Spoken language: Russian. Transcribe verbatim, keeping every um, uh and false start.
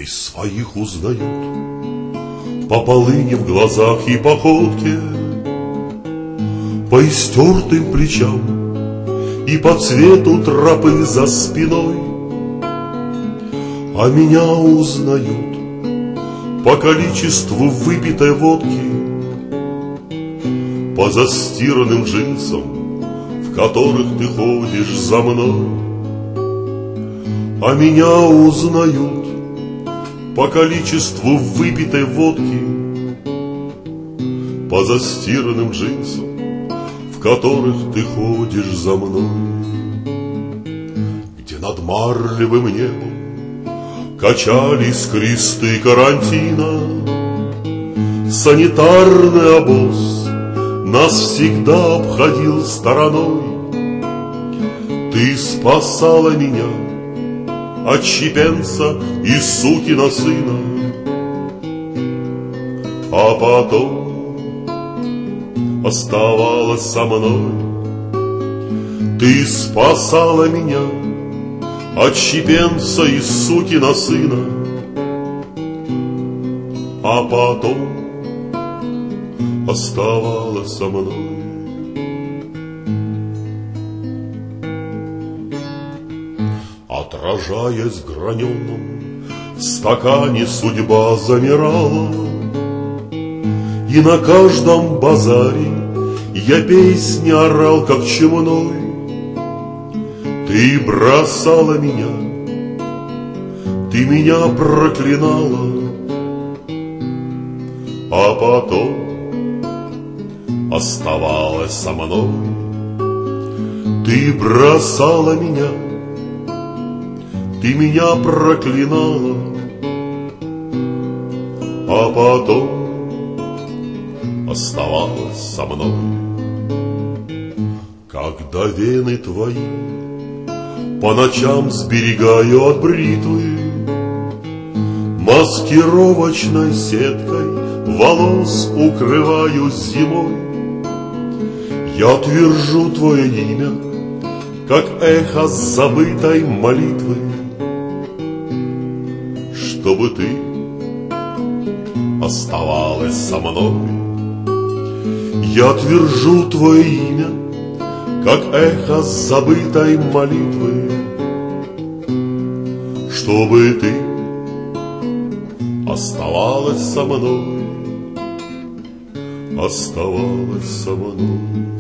своих узнают по полыни в глазах и походке, по истертым плечам и по цвету тропы за спиной. А меня узнают по количеству выпитой водки, по застиранным джинсам, в которых ты ходишь за мной. А меня узнают по количеству выпитой водки, по застиранным джинсам, в которых ты ходишь за мной. Где над марлевым небом качались кресты карантина, санитарный обоз нас всегда обходил стороной. Ты спасала меня от щепенца и сукина сына, а потом оставалась со мной. Ты спасала меня от щепенца и сукина сына, а потом оставалась со мной. Отражаясь в граненом стакане, судьба замирала, и на каждом базаре я песни орал, как чумной. Ты бросала меня, ты меня проклинала, а потом оставалась со мной. Ты бросала меня, ты меня проклинала, а потом оставалась со мной. Когда вены твои по ночам сберегаю от бритвы, маскировочной сеткой волос укрываю зимой, я твержу твое имя, как эхо забытой молитвы, чтобы ты оставалась со мной. Я твержу твое имя, как эхо забытой молитвы, чтобы ты оставалась со мной, оставалась со мной.